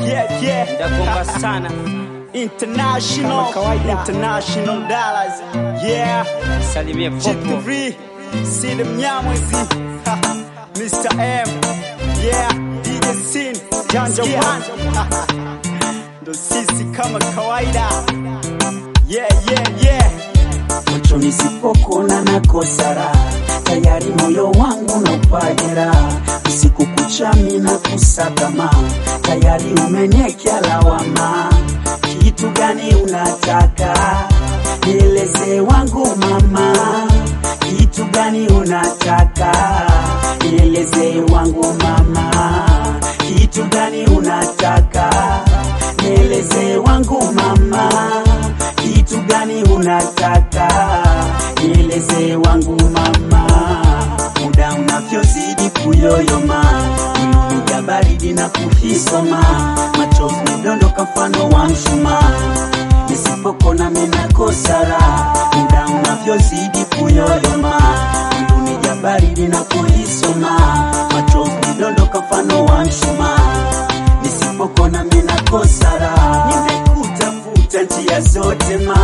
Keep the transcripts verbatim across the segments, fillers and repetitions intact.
Yeah, yeah. Ndakomba sana. International, international dollars. Yeah. Salimia G three, see the Mnyamwezi. Mister M. Yeah, D J Sin, Janja One. Ndo sisi kama kawaida. Yeah, yeah, yeah. Macho nisipokona na kosara, tayari moyo wangu na upajera. Usiku kuchami na kusakama, tayari umeniekea lawama. Kitu gani unataka? Nieleze wangu mama. Kitu gani unataka? Nieleze wangu mama. Kitu gani unataka? Nieleze wangu mama. Kitu gani unataka? Nieleze wangu mama. Muda unavyozidi kuyoyoma, unipiga baridi na kuhisoma, machozi midondoka mfano wa mshumaa. Nisipokona mina kosara, muda unavyozidi kuyoyoma, unipiga baridi na kuhisoma, machozi midondoka mfano wa mshumaa. Nisipokona mina kosara, nimekutafuta njia zote ma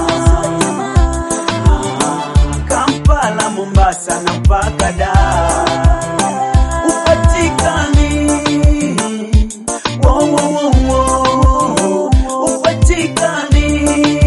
Kampala, Mombasa na mpaka Dar, upatikani. Wo wo wo wo, upatikani.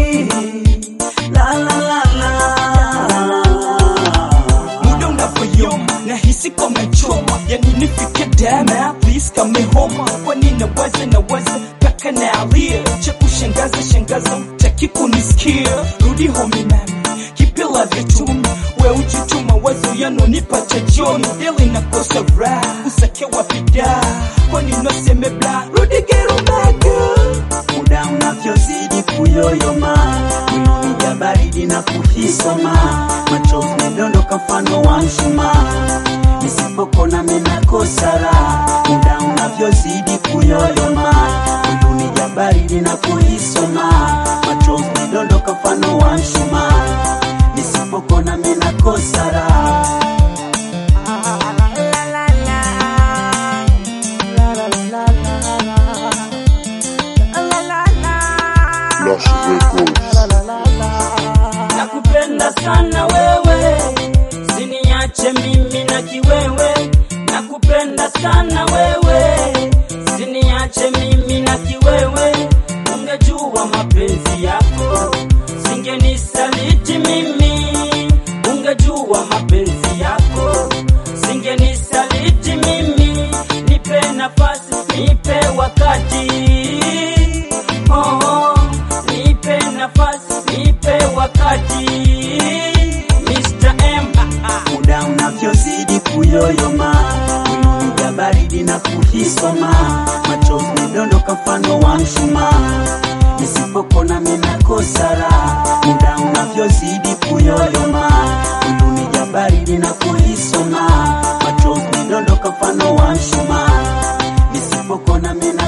La la la la. Muda unapoyoma nahisi kama choma, yani nifike dama, please come home. Kwani nawaza nawaza paka nalia, cha kushangaza shangaza utaki kunisikia. Rudi home mami, kipila vitumi, we ujituma wazo yanonipa cha jioni. Dili nakosa raha, usake wapida, kwani noseme bla. Rudi gero maga. Muda unavyozidi kuyoyoma, unipiga baridi na kuhisoma, machozi midondoka mfano wa mshumaa. Nisipokona mina kosara, muda unavyozidi kuyoyoma, unipiga baridi na kuhisoma, machozi midondoka mfano wa mshumaa. Nisipokona mina kosara. Nakupenda sana wewe, siniache mimi na kiwewe. Nakupenda sana wewe, siniache mimi na kiwewe. Ungejua mapenzi yako, singenisaliti mimi. Ungejua mapenzi yako, singenisaliti mimi. Nipe nafasi, nipe wakati. Oh, nipe nafasi, nipe wakati. Mister M. Muda unavyozidi kuyoyoma, unipiga baridi na kuhisoma, machozi midondoka mfano wa mshumaa. Nisipokona mina kosara, muda unavyozidi kuyoyoma, unipiga baridi na kuhisoma, machozi midondoka mfano wa mshumaa. Nisipokona mina